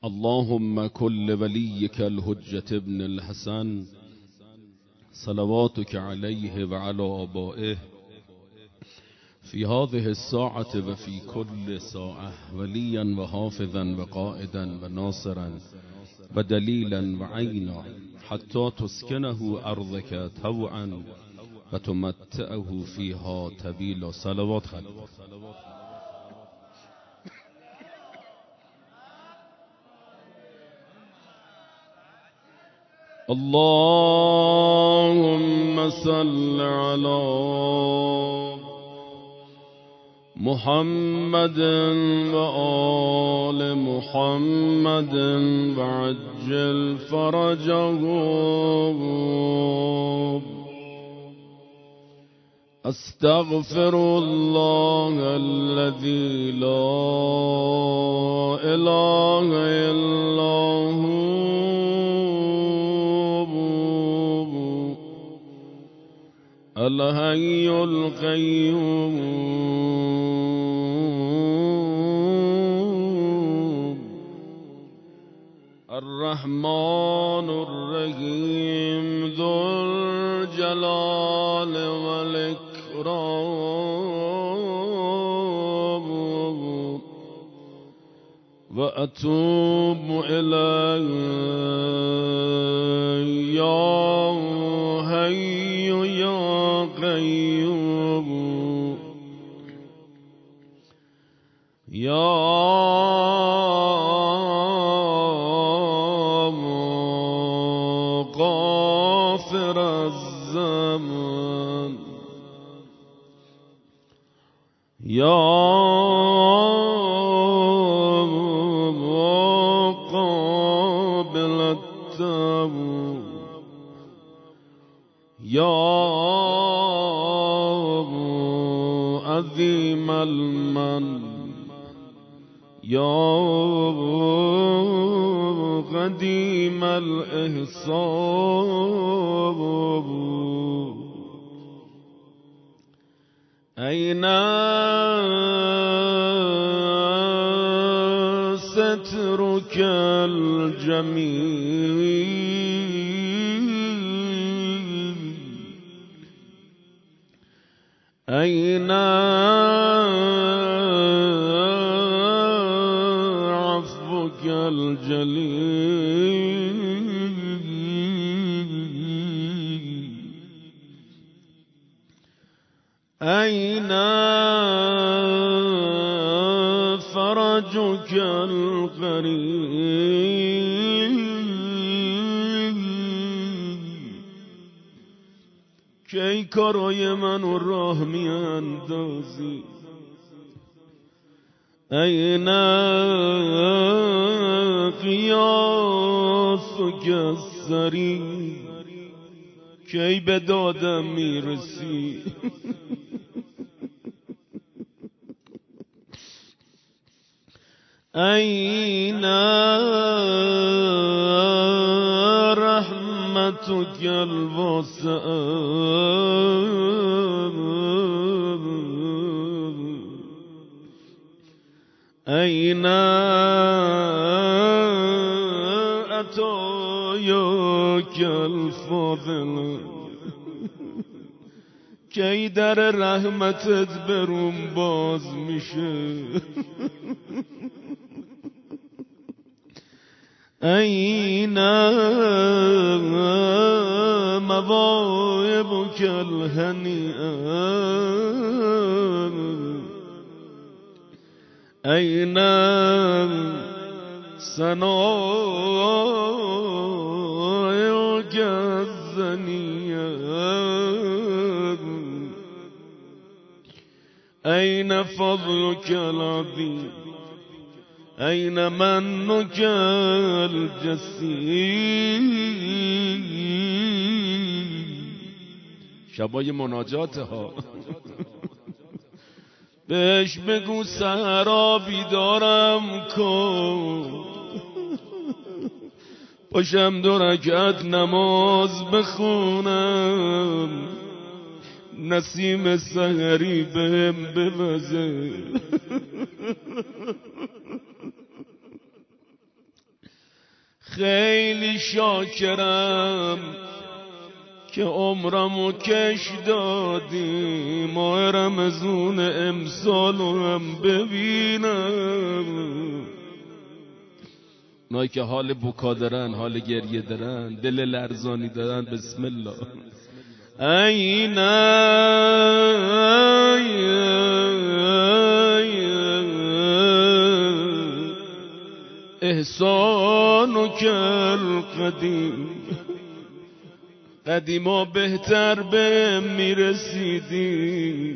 اللهم كل وليك الحجة ابن الحسن صلواتك عليه وعلى آبائه في هذه الساعة وفي كل ساعة وليا وحافظا وقائدا وناصرا ودليلا وعينا حتى تسكنه أرضك طوعا وتمتعه فيها طويلا. صلوات خلق. اللهم صل على محمد وآل محمد وعجل فرجهم. استغفر الله الذي لا إله إلا هو الحي القيوم الرحمن الرحيم ذو الجلال والإكرام وأتوب إليه يا حي يا قيوم يا غافر الزمان يا قابل التوب يا عظيم المن يا قديم الإحسان أين سترك الجميل أين عفوك الجليل أين فرجك القریب کی کارای منو راه میاندازی أين قیافک السری کی به دادم میرسی أين رحمتك الواسعة أين عطاياك الفاضل کی در رحمتت بروم باز میشه أين مواهبك الهنيئة أين ثناياك الزنية أين فضلك العظيم أين منك الجسيم شبای مناجات ها بهش بگو سحرا بیدارم کن پاشم 2 رکعت نماز بخونم نسیم سحری بهم بوزه خیلی شاکرم که عمرمو کش دادی، ماه رمضون امسالو هم ببینم. اونایی که حال بکا دارن، حال گریه دارن، دل لرزانی دارن، بسم الله. اینا احسانک القدیم، قدیما بهتر به میرسیدی.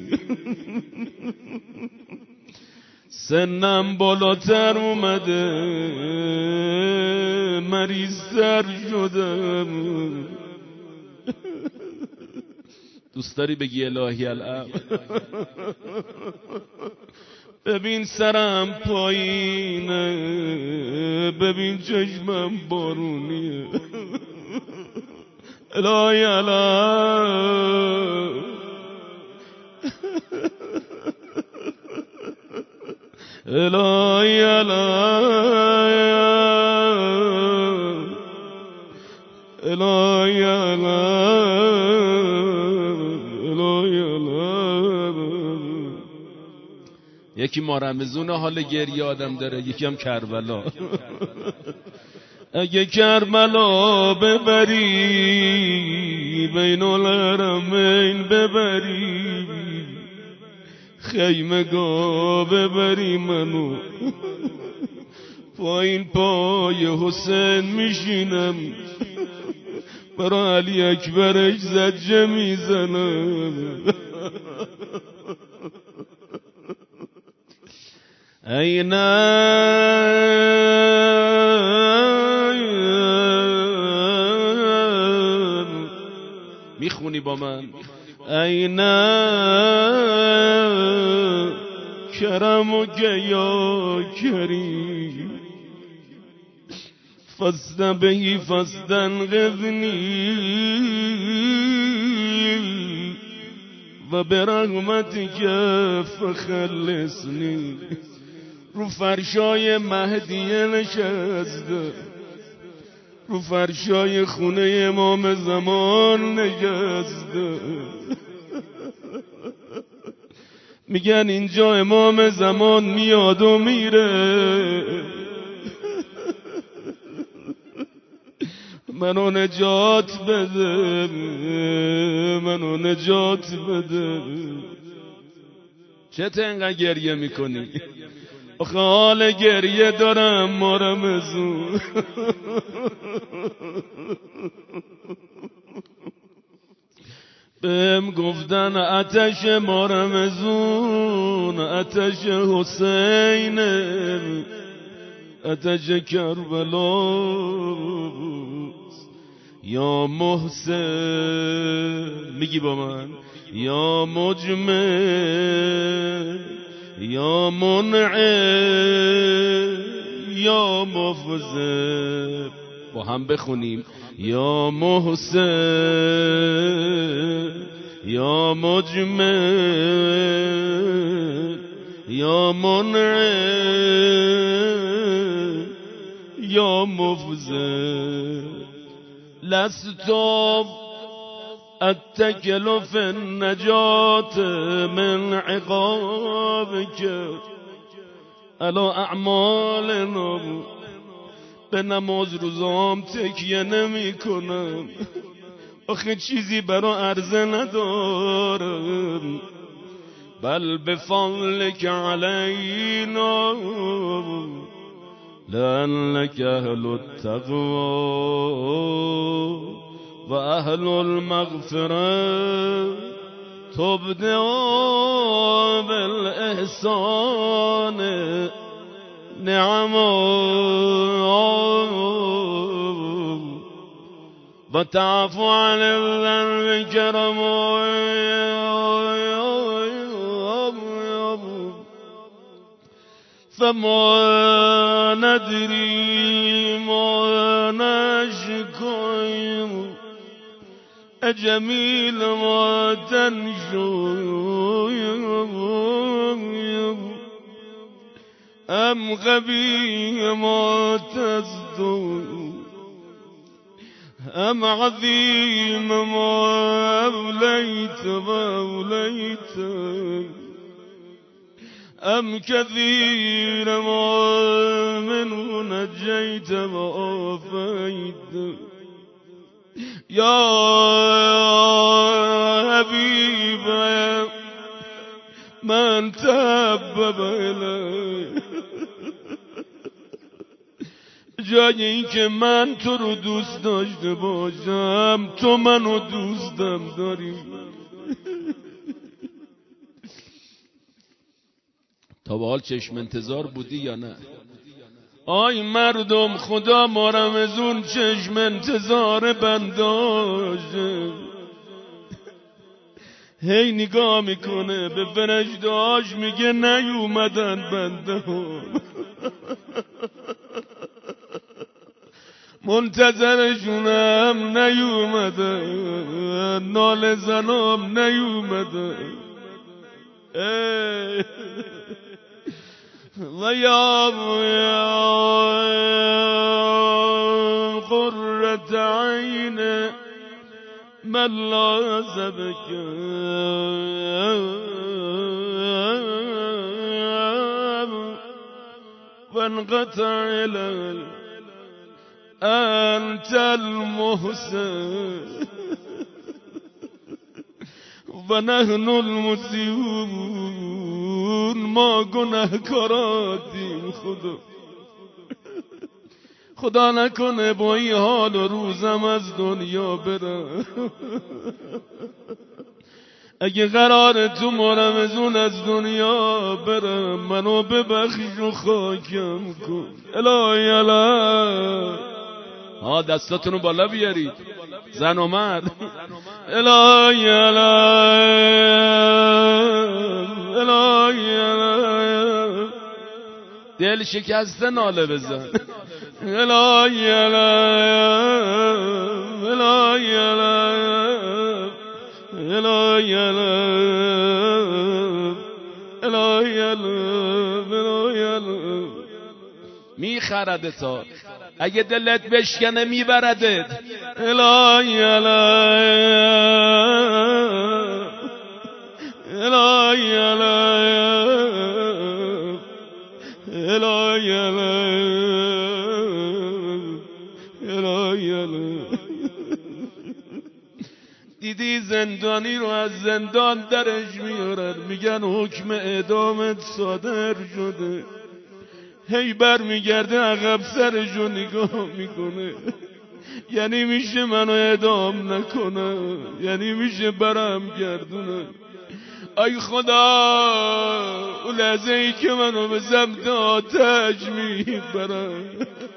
سنم بالاتر اومده، مریض‌تر شدم. دوست داری بگی الهی الامر؟ ببین سرم پایینه، ببین چشمم بارونیه. الهی الامر، الهی الامر، الهی الامر، الهی الامر. یکی ما رمضون حال گریه آدم داره، یکی هم کربلا. اگه کربلا ببری، بین الحرمین ببری، خیمگاه ببری منو، پایین پای حسین میشینم، برا علی اکبرش زجه میزنم. اینا میخونی با من؟ اینا کرمک یا کریم، فاستبهی فاستنقذنی و برحمتک فخلصنی. رو فرشای مهدیه نشسته، رو فرشای خونه امام زمان نشسته. میگن اینجا امام زمان میاد و میره، منو نجات بده، منو نجات بده. چته انقدر گریه میکنی؟ آخه حال گریه دارم ما رمضون. بهم گفتن آتش ما رمضون آتش حسین، آتش کربلا. یا محسن، میگی با من؟ یا مجمل، یا منعم، یا مفضل. با هم بخونیم. یا محسن، یا مجمل، یا منعم، یا مفضل. لست اتکل فی النجات من عقابک علی اعمالنا. به نماز روزام تکیه نمی کنم، آخه چیزی برا عرضه ندارم. بل بفضلک علینا لأنك اهل التقوى و اهل المغفره. تبدع بالاحسان نعما و تعفو عن الذنب کرما. فما ندری ما نشکویم اجمیل ما تنشویم ام قبیح ما تزدو أم عظيم ما أوليت أم كثير ما منه نجيت وآفيت يا حبيب من تحبب إلي جایی که من تو رو دوست داشته باشم تو منو دوستم داری. تا به حال چشم انتظار بودی یا نه؟ آی مردم خدا ما رمزون چشم انتظار بنداشه. هی نگاه میکنه به فرشته‌هاش میگه نیومدن بنده ها، منتظرشونم نیومدن، ناله زنام نیومدن. و یا قرة عین من لاذ بک وانقطع الی انت المحسن و نحن المسیئون، ما گناهکاراتیم. خدا نکنه با این حال و روزم از دنیا برم. اگه قراره تو مرمزون از دنیا برم منو ببخش و خاکم کن. الهی الهی ها دستاتونو بالا بیارید زن و مرد. الهی الهی الهی دل شکسته ناله بزن. الهی الهی الهی الهی الهی الهی میخرده تا اگه دلت بشکنه میبردت. الهی الهی الهی الهی الهی. دیدی زندانی رو از زندان درش میارن میگن حکم اعدامت صادر شده، هی بر میگرده عقب سرشو نگاه میکنه. یعنی میشه منو اعدام نکنه، یعنی میشه برم گردونه. ای خدا اون لحظه ای که منو به سمت آتش میبرن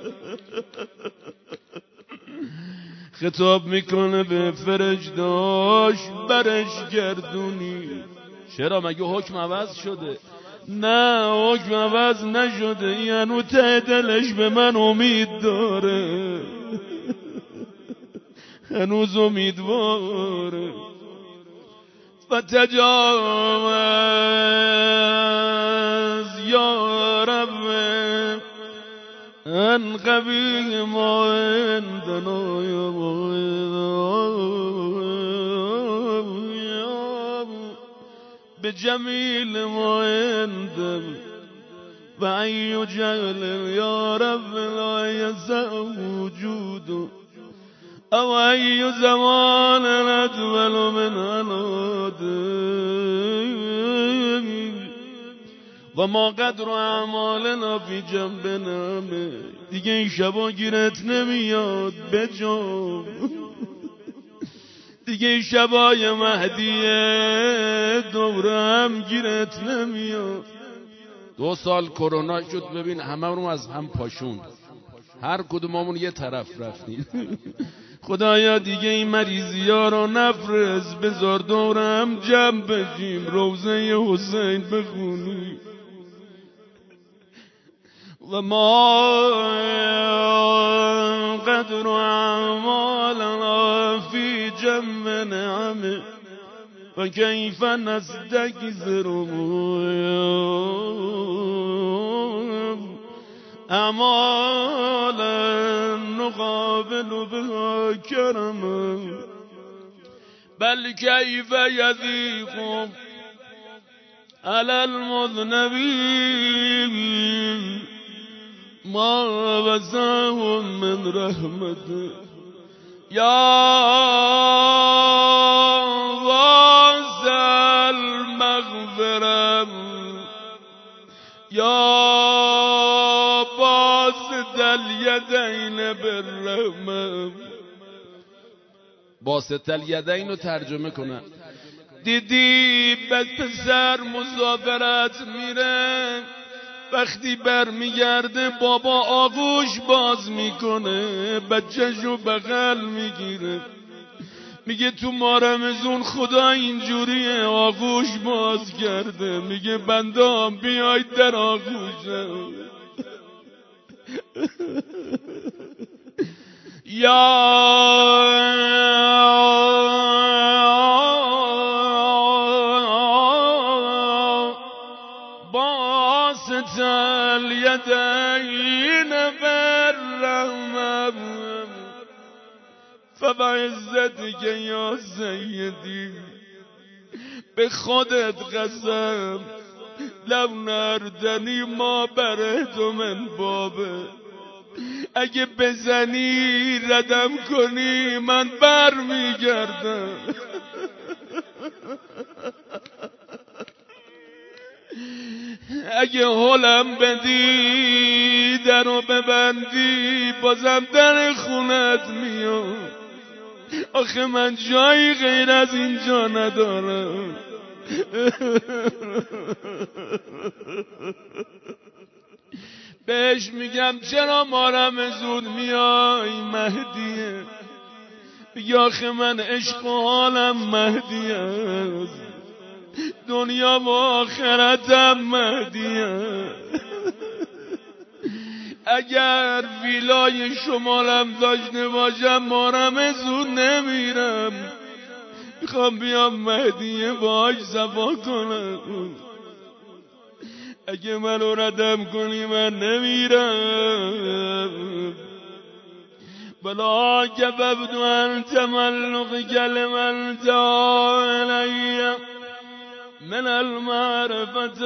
خطاب میکنه به فرشته‌هاش برش گردونی. چرا مگه حکم عوض شده؟ نه حکم عوض نشده، یعنی ته دلش به من امید داره، هنوز امیدواره. فتجاوز یا رب ان قبیح ما عندنا به جمیل ما عندم و ای جهل یا رب لا یسع وجود او ای زمان ندول من و ما قدر اعمالنا فی جنبنا. دیگه این شبا گیرت نمیاد بجام، دیگه این شبای مهدیه دورم گیرت نمیاد. 2 سال کرونا شد ببین همه رو از هم پاشوند، هر کدوممون یه طرف رفتیم. خدایا دیگه این مریضی ها رو نفرست، بذار دورم جمع بشیم روزه حسین بخونی. و ما قدر اعمالنا فی جنب نعمه و کیف نستکثر اعمالا نقابل بها کرما بل کیف یذیق علی المذنبین ما وسعهم من رحمته یا واسع المغفرة یا باسط الیدین بالرحمة. باسط الیدین رو ترجمه کنم. دیدی به پسر مسافرت میره، وقتی برمیگرده بابا آغوش باز میکنه، بچه‌شو بغل میگیره، میگه تو ماه رمضان خدا اینجوریه آغوش باز کرده، میگه بندام بیاید در آغوشم. یا باسط الیدین بالرحمة فبعزتک یا سیدی، به خودت قسم لو نردنی ما برهت من بابه، اگه بزنی ردم کنی من بر میگردم. اگه هلم بدی درو ببندی بازم در خونت میام، آخه من جایی غیر از اینجا ندارم. بهش میگم چرا ما رمضون میای مهدیه، میگه آخه من عشق و حالم مهدی است، دنیا و آخرتم مهدیه. اگر ویلای شمالم داشته باشم ما رمضون نمیرم، میخوام بیام مهدیه باهاش صفا کنم، اگه منو ردم کنی من نمیرم. بلا کببت ان تملق کلمن تعالی من المعرفة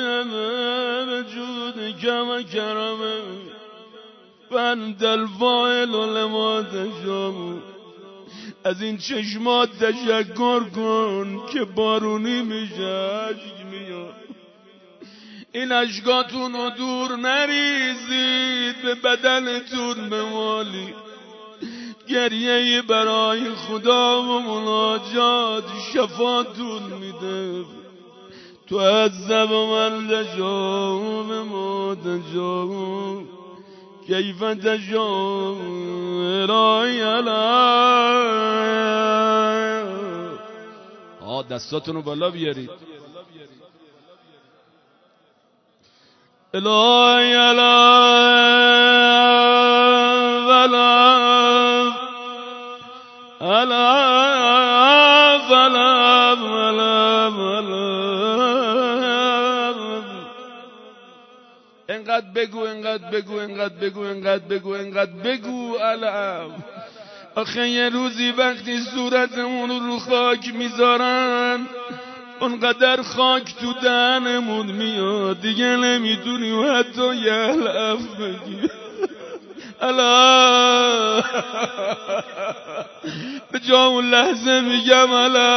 بجودك وكرمك فانت الفاعل لما تشاء. از این چشمات تشکر کن که بارونی میشه، اشک میاد. این اشکاتون رو دور نریزید، به بدنتون بمالید. گریه برای خدا و مناجات شفاتون میده. تو عذب من تشاء بما تشاء کیف تشاء الهی الهی. دستاتون رو بالا بیارید. الهی انقدر بگو انقدر بگو انقدر بگو انقدر بگو انقدر بگو علم. آخه یه روزی وقتی صورتمون رو خاک میذارن اونقدر خاک تو دهنمون میاد دیگه نمیتونی و حتی یه علف بگی. علم به جا اون لحظه میگم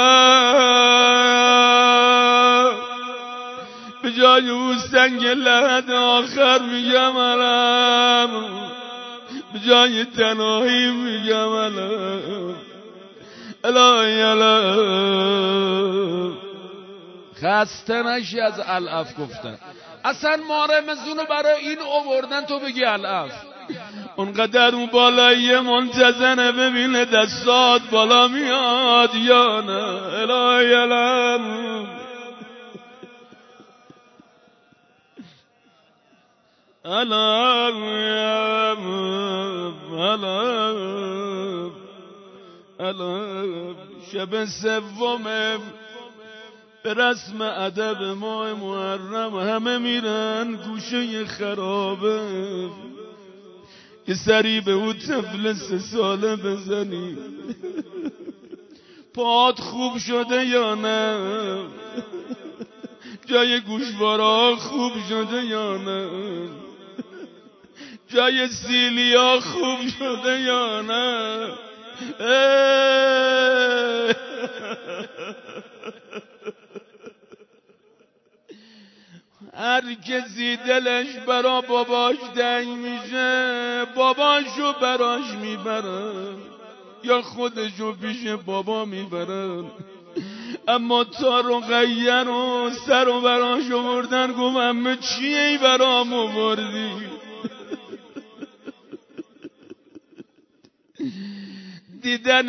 علم، به جای اون سنگ لحد آخر میگم علم، به جای تنهایی میگم علم. الهی علم. خسته نشی از علف گفتن. اصلا ما رمضونو برای این آوردن تو بگی علف. اونقدر اون بالایی منتظره ببینه دستات بالا میاد یا نه. الهی علم. علم علم علم. شب سوم به رسم ادب ماه محرم همه میرن گوشه خرابه، یه سری به اون طفل 3 ساله بزنی پات خوب شده یا نه، جای گوشوارا خوب شده یا نه، جای سیلیا خوب شده یا نه. هر کسی دلش برا باباش تنگ میشه باباشو براش میبرن یا خودشو پیش بابا میبرن، اما تا رقیه رو سر و براش آوردن گفت عمه چیه ای برام آوردی؟ دیدن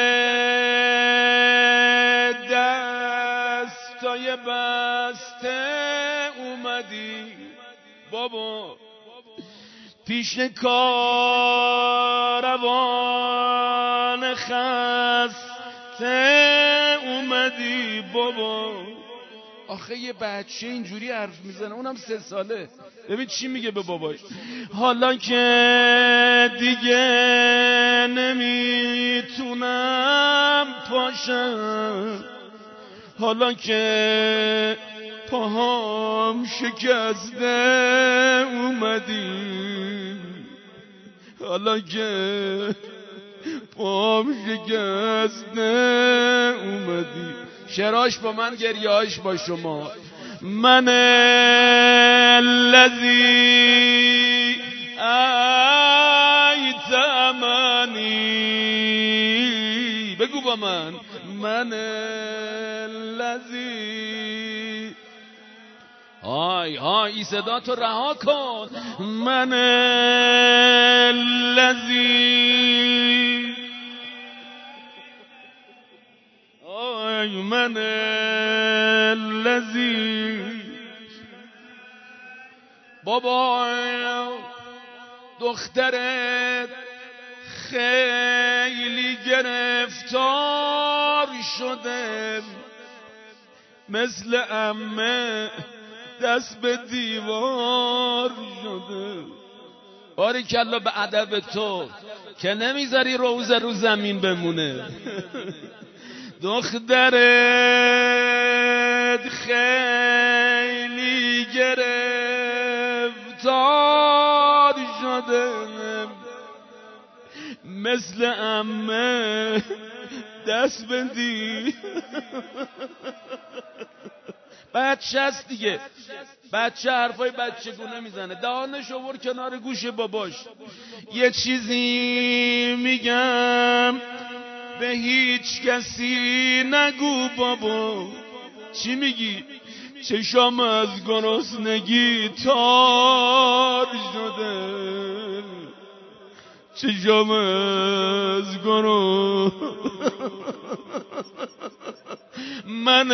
دستای بسته اومدی بابا، پیش کاروان خسته اومدی بابا. آخه یه بچه اینجوری حرف میزنه اونم 3 ساله، ببین چی میگه به باباش. حالا که دیگه نمیتونم پاشم، حالا که پاهام شکسته اومدی، حالا که پاهام شکسته اومدی. شعراش با من گریه‌اش با شما. من الذی ایتمنی، بگو با من. من الذی، های این صدا تو رها کن. من الذی، من الذی. بابا دخترت خیلی گرفتار شده، مثل عمه دست به دیوار شده. باریکلا به ادب تو که نمیذاری روزه رو زمین بمونه. دخترت خیلی گرفتار شده، مثل عمه دست بندی. بچه هست دیگه، بچه حرفای بچگونه میزنه، دهانش آورد کنار گوش باباش. یه چیزی میگم به هیچ کسی نگو بابا. چی میگی؟ چشام از گرسنگی تار شده، چشام از من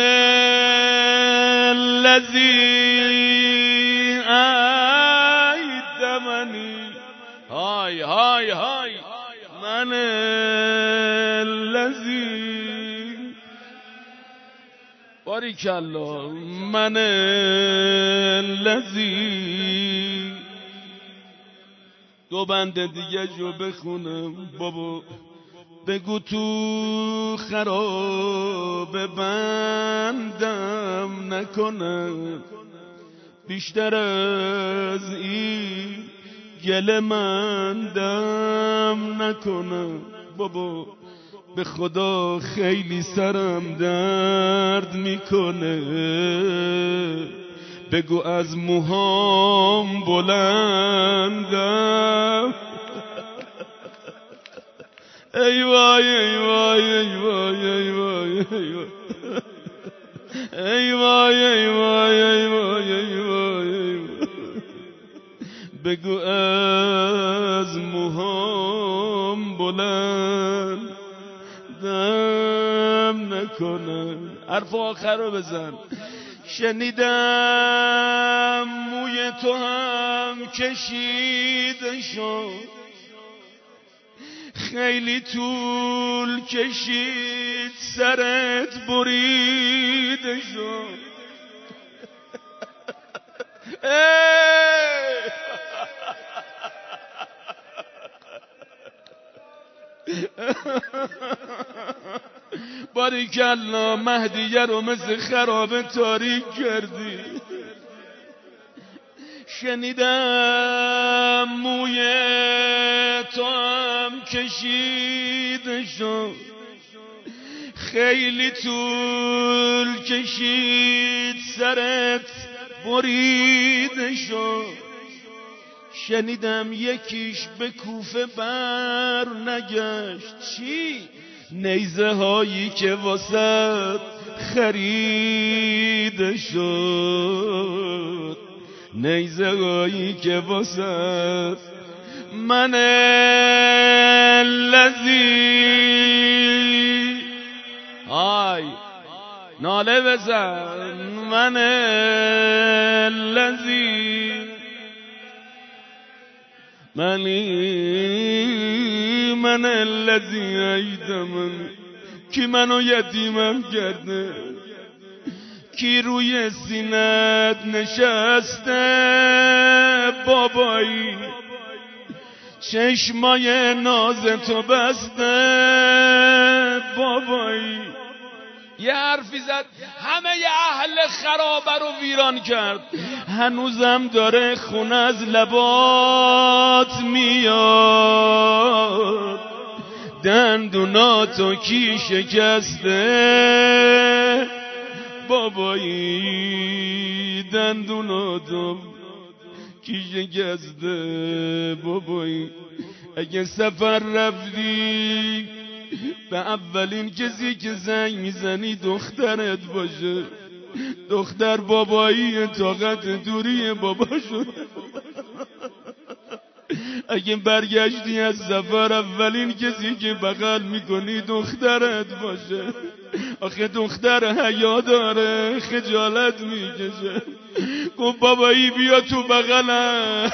الذی ایتمنی، های من الذی. باریکلا. من الذی. 2 بند دیگه جو بخونم بابا. بگو تو خراب بندم نکنم، بیشتر از این گله مندم نکنم بابا. به خدا خیلی سرم درد میکنه، بگو از موهام بلندم. ای وای ای وای ای وای ای وای ای وای ای وای ای وای ای وای. بگو از موهام بلندم نکنن. حرف آخر رو بزن. شنیدم موی تو هم کشیده شد، خیلی طول کشید سرت بریده شد. باریکلا مهدیه رو مثل خرابه تاریک کردی. شنیدم موی تو هم کشیده شد، خیلی طول کشید سرت بریده شد. شنیدم یکیش به کوفه بر نگشت. چی؟ نیزه هایی که واسه خریده شد، نیزه هایی که واسه من الذی آی ناله بزن من الذی من الذی ایدمن کی منو یتیمم کرده، کی روی سینت نشسته بابایی، چشمای ناز تو بسته بابایی. یه حرفی زد همه اهل خرابه رو ویران کرد. هنوزم داره خونه از لبات میاد، دندوناتو کی شکسته بابایی، دندوناتو کی شکسته بابایی. اگه سفر رفتی به اولین کسی که زنگ میزنی دخترت باشه. دختر بابایی طاقت دوری باباشو. اگه برگشتی از سفر اولین کسی که بغل میکنی دخترت باشه. آخه دختر حیا داره، خجالت میکشه. گفت بابایی بیا تو بغلم.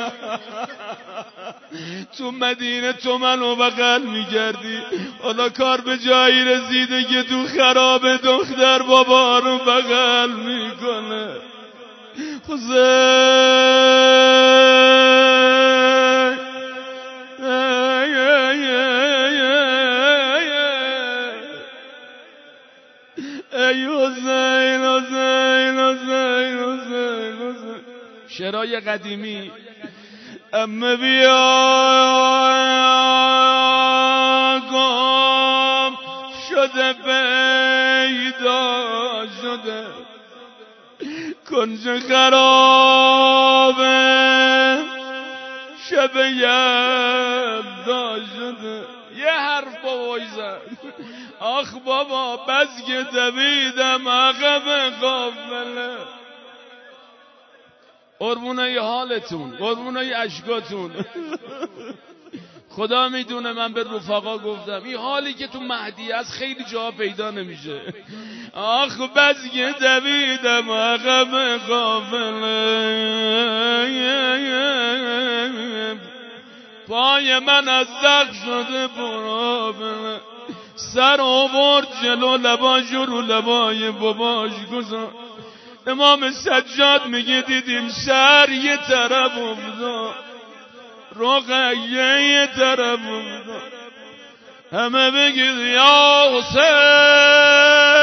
تو مدینه تو منو بغل میکردی، حالا کار به جایی رسیده که تو خراب دختر بابا رو بغل میکنه. شعرهای قدیمی. امه بیا گم شده پیدا شده، کنج خرابه شب یلدا شده. یه حرف بابایی زد آخ بابا بس که دویدم عقب قافله. قربونای حالتون، قربونای اشکاتون. خدا میدونه من به رفقا گفتم این حالی که تو مهدی است خیلی جا پیدا نمیشه. آخ بس که دویدم عقب قافله، پای من از زخم شده پرآبله. سر آورد جلو لباش رو لبای باباش گذار. امام سجاد میگه دیدیم سر یه طرف افتاد، رقیه یه طرف افتاد. همه بگید یا حسین